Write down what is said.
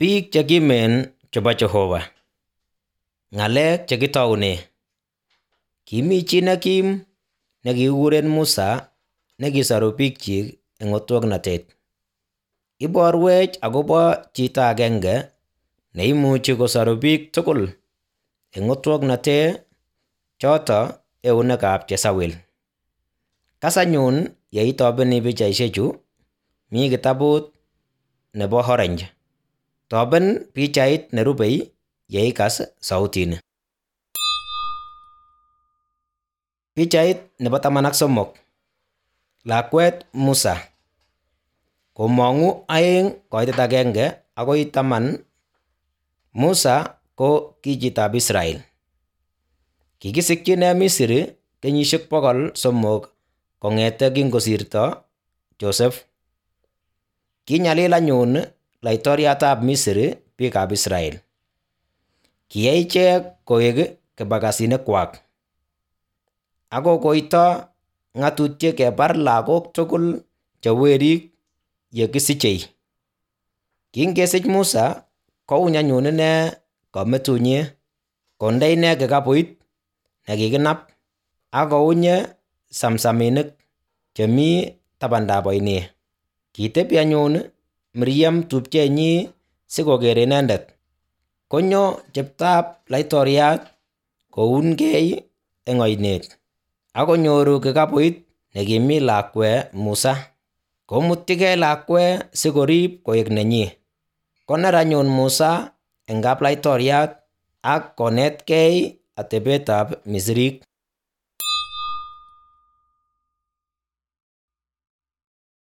Biik chekimen chebo Jehova. Ng'alek chekitoune. Kimi chi nekim nekikuren Musa nekisoru biikchik eng otwoknatet. Iborwech akobo chito agenge neimuchi kosoru biik tugul eng otwoknatet choto eunekab Jezawel. Kas anyun yeitobeni pichaisiechu, mi kitabut nebo Orange. Toben pichait nerubei yeikas sautini. Pichait nebo 13. Lakwet Musa. Komong'u 2 koitet 1 akoi 10. Musa ko ki chitab Israel. Kikisikyi ine Misri kenyisiek 300 kong'ete kingosirto Joseph. Kinyalil anyun laitoriatab Misri biikab Israel. Kiyai ichek koek kibagasinekwak. Akokoito ng'atutiet kebar lagok tugul che werik ye kisichei. Kingesich Musa, kouny anyun ine kametunyi, konde ine kikapuit nekikinab akounye samsaminik chemi tabandab oinet. Kitebi anyun Miriam tupchenyi sikoker inendet. Konyo cheptab laitoriat kounkei eng oinet, akonyoru kikapuit nekimi lakwet Musa. Komutyigei lakwet sikorib koek nenyi. Koner anyun Musa eng kaplaitoriat ak konetkei atebetab Misrik.